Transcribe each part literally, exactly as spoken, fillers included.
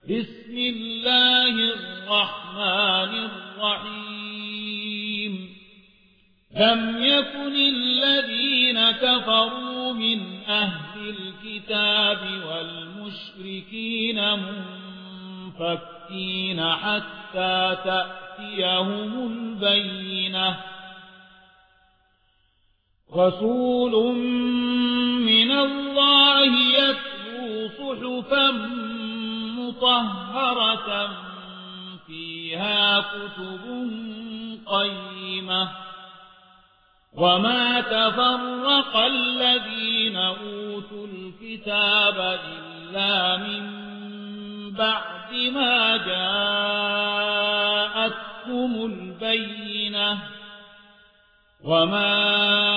بسم الله الرحمن الرحيم لم يكن الذين كفروا من أهل الكتاب والمشركين منفكين حتى تأتيهم البينة رسول من الله يتلو صحفا مطهرة فيها كتب قيمة وما تفرق الذين أوتوا الكتاب إلا من بعد ما جاءتهم البينة وما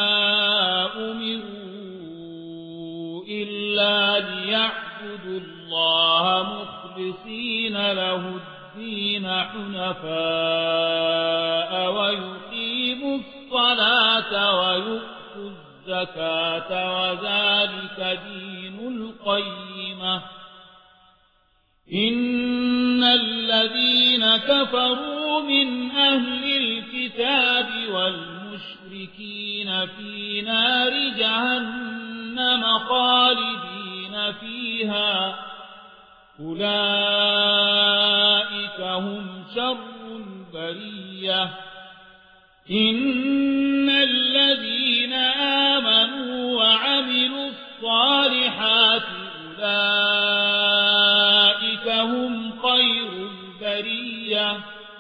أمروا إلا ليعبدوا الله مخلصين له الدين حنفاء ويقيموا الصلاة ويؤتوا الزكاة وذلك دين القيمة إن الذين كفروا من أهل الكتاب والمشركين في نار جهنم خالدين فيها أولئك هم شر البرية إن الذين آمنوا وعملوا الصالحات أولئك هم خير البرية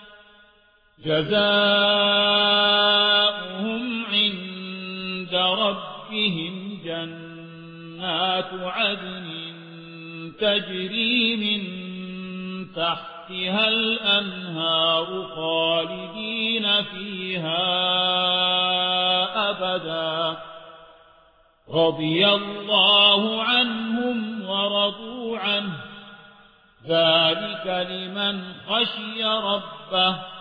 جزاؤهم عند ربهم جنات عدن تجري من تحتها الأنهار خالدين فيها أبدا رضي الله عنهم ورضوا عنه ذلك لمن خشي ربه